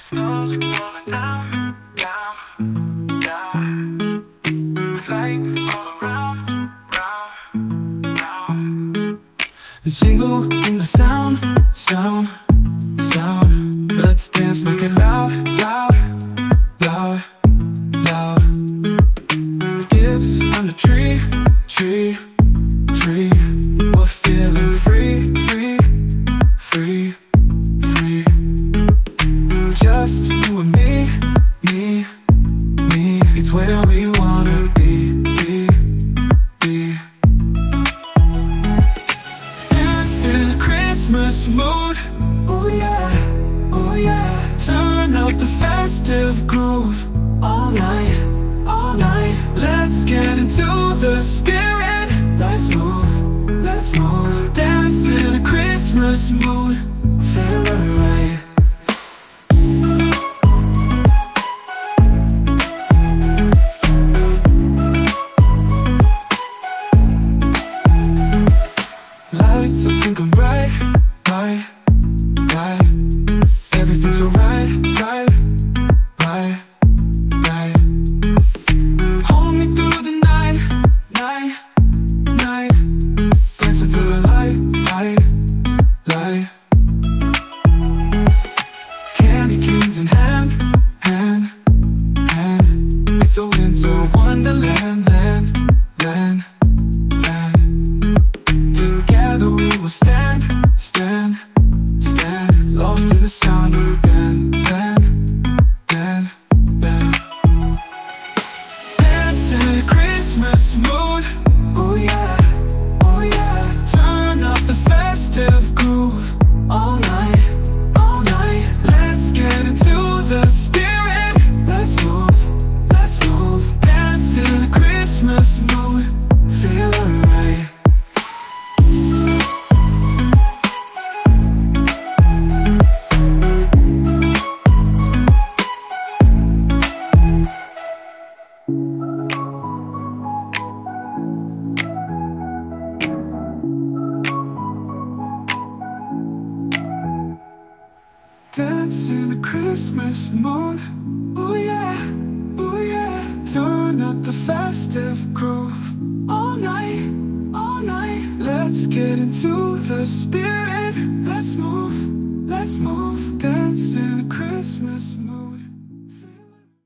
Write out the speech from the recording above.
Snows are falling down, down, down. Lights all around, round, round. The jingle in the sound, sound, sound. Let's dance, make it loud, loud, loud, loud. Gifts on the tree, tree, tree. We're feeling free, free, free, free. Just you and me, me, me. It's where we wanna be, be. Dance in the Christmas mood, oh yeah, oh yeah. Turn up the festive groove, all night, all night. Let's get into the spirit. Let's move, let's move. Dance in a Christmas mood, feeling right. Lights are twinkling bright, bright, bright. Everything's alright, right, right, right. Hold me through the night, night, night. Dance until the light, light, light. Candy canes in hand, hand, hand. It's a winter wonderland, land, land, land. Together we will stand, stand, stand. Lost in the sound of a band, band, band, band. Dance in a Christmas mood, oh yeah, oh yeah. Turn up the festive groove, all night, all night. Let's get into the spirit. Let's move, let's move. Dance in a Christmas mood, feel alright. Dance in the Christmas mood, oh yeah, oh yeah. Turn up the festive groove, all night, all night. Let's get into the spirit. Let's move, let's move. Dance in the Christmas mood.